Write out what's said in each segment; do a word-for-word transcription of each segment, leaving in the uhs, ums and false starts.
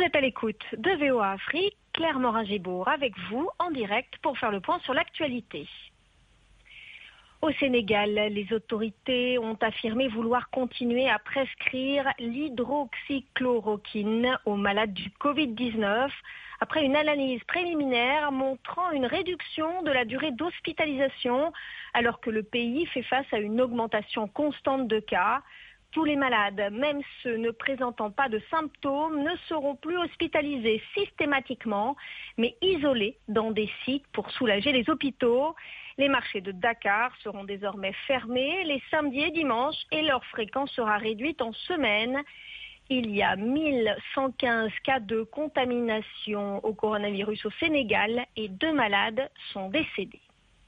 êtes à l'écoute de V O A Afrique, Claire Morin-Gibourg avec vous en direct pour faire le point sur l'actualité. Au Sénégal, les autorités ont affirmé vouloir continuer à prescrire l'hydroxychloroquine aux malades du covid dix-neuf après une analyse préliminaire montrant une réduction de la durée d'hospitalisation alors que le pays fait face à une augmentation constante de cas. Tous les malades, même ceux ne présentant pas de symptômes, ne seront plus hospitalisés systématiquement, mais isolés dans des sites pour soulager les hôpitaux. Les marchés de Dakar seront désormais fermés les samedis et dimanches et leur fréquence sera réduite en semaine. Il y a mille cent quinze cas de contamination au coronavirus au Sénégal et deux malades sont décédés.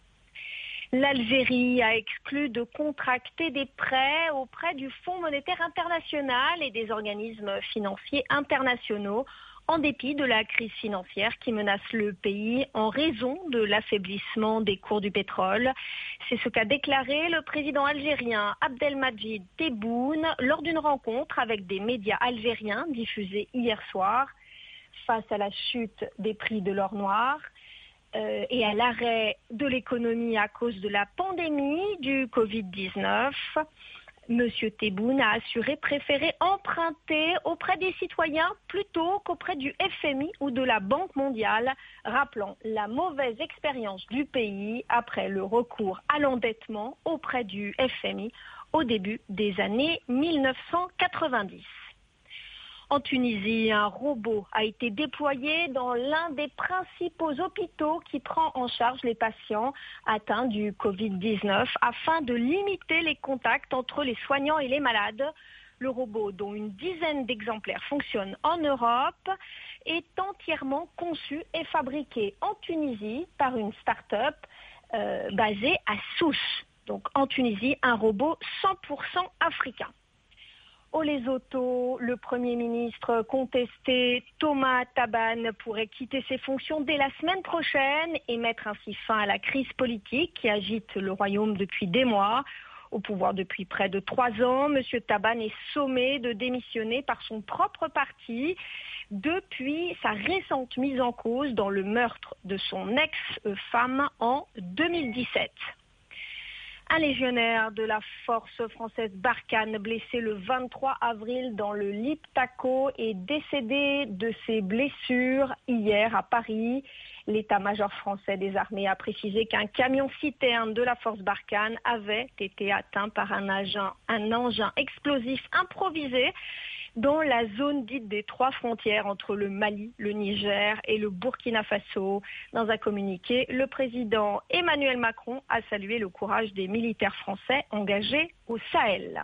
L'Algérie a exclu de contracter des prêts auprès du Fonds monétaire international et des organismes financiers internationaux en dépit de la crise financière qui menace le pays en raison de l'affaiblissement des cours du pétrole. C'est ce qu'a déclaré le président algérien Abdelmadjid Tebboune lors d'une rencontre avec des médias algériens diffusée hier soir. Face à la chute des prix de l'or noir, Euh, et à l'arrêt de l'économie à cause de la pandémie du covid dix-neuf, M. Tebboune a assuré préférer emprunter auprès des citoyens plutôt qu'auprès du F M I ou de la Banque mondiale, rappelant la mauvaise expérience du pays après le recours à l'endettement auprès du F M I au début des années mille neuf cent quatre-vingt-dix. En Tunisie, un robot a été déployé dans l'un des principaux hôpitaux qui prend en charge les patients atteints du covid dix-neuf afin de limiter les contacts entre les soignants et les malades. Le robot, dont une dizaine d'exemplaires fonctionne en Europe, est entièrement conçu et fabriqué en Tunisie par une start-up euh, basée à Sousse. Donc en Tunisie, un robot cent pour cent africain. Au Lesotho, le Premier ministre contesté Thomas Thabane pourrait quitter ses fonctions dès la semaine prochaine et mettre ainsi fin à la crise politique qui agite le royaume depuis des mois. Au pouvoir depuis près de trois ans, M. Thabane est sommé de démissionner par son propre parti depuis sa récente mise en cause dans le meurtre de son ex-femme en deux mille dix-sept. Un légionnaire de la force française Barkhane, blessé le vingt-trois avril dans le Liptako, est décédé de ses blessures hier à Paris. L'état-major français des armées a précisé qu'un camion-citerne de la force Barkhane avait été atteint par un, agent, un engin explosif improvisé dans la zone dite des trois frontières entre le Mali, le Niger et le Burkina Faso. Dans un communiqué, le président Emmanuel Macron a salué le courage des militaires français engagés au Sahel.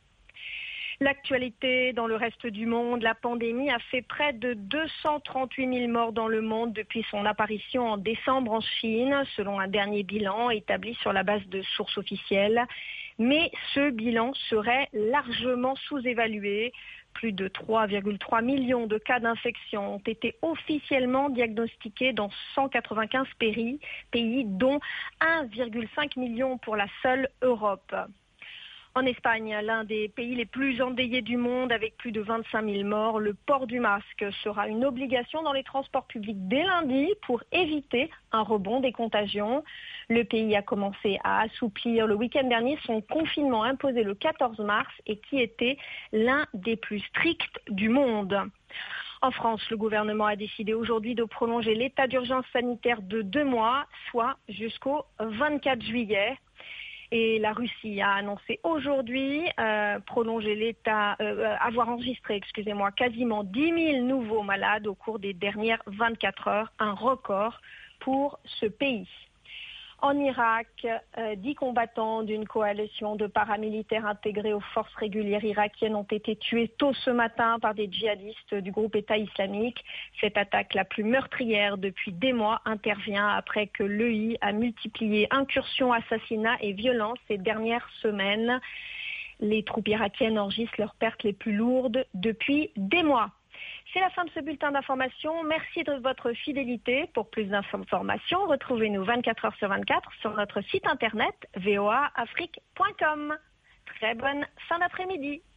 L'actualité dans le reste du monde, la pandémie a fait près de deux cent trente-huit mille morts dans le monde depuis son apparition en décembre en Chine, selon un dernier bilan établi sur la base de sources officielles. Mais ce bilan serait largement sous-évalué. Plus de trois virgule trois millions de cas d'infection ont été officiellement diagnostiqués dans cent quatre-vingt-quinze pays, pays dont un virgule cinq million pour la seule Europe. En Espagne, l'un des pays les plus endeuillés du monde avec plus de vingt-cinq mille morts, le port du masque sera une obligation dans les transports publics dès lundi pour éviter un rebond des contagions. Le pays a commencé à assouplir le week-end dernier son confinement imposé le quatorze mars et qui était l'un des plus stricts du monde. En France, le gouvernement a décidé aujourd'hui de prolonger l'état d'urgence sanitaire de deux mois, soit jusqu'au vingt-quatre juillet. Et la Russie a annoncé aujourd'hui euh, prolonger l'état, euh, avoir enregistré, excusez-moi, quasiment dix mille nouveaux malades au cours des dernières vingt-quatre heures, un record pour ce pays. En Irak, euh, dix combattants d'une coalition de paramilitaires intégrés aux forces régulières irakiennes ont été tués tôt ce matin par des djihadistes du groupe État islamique. Cette attaque la plus meurtrière depuis des mois intervient après que l'E I a multiplié incursions, assassinats et violences ces dernières semaines. Les troupes irakiennes enregistrent leurs pertes les plus lourdes depuis des mois. C'est la fin de ce bulletin d'information. Merci de votre fidélité. Pour plus d'informations, retrouvez-nous vingt-quatre heures sur vingt-quatre sur notre site internet v o a afrique point com. Très bonne fin d'après-midi.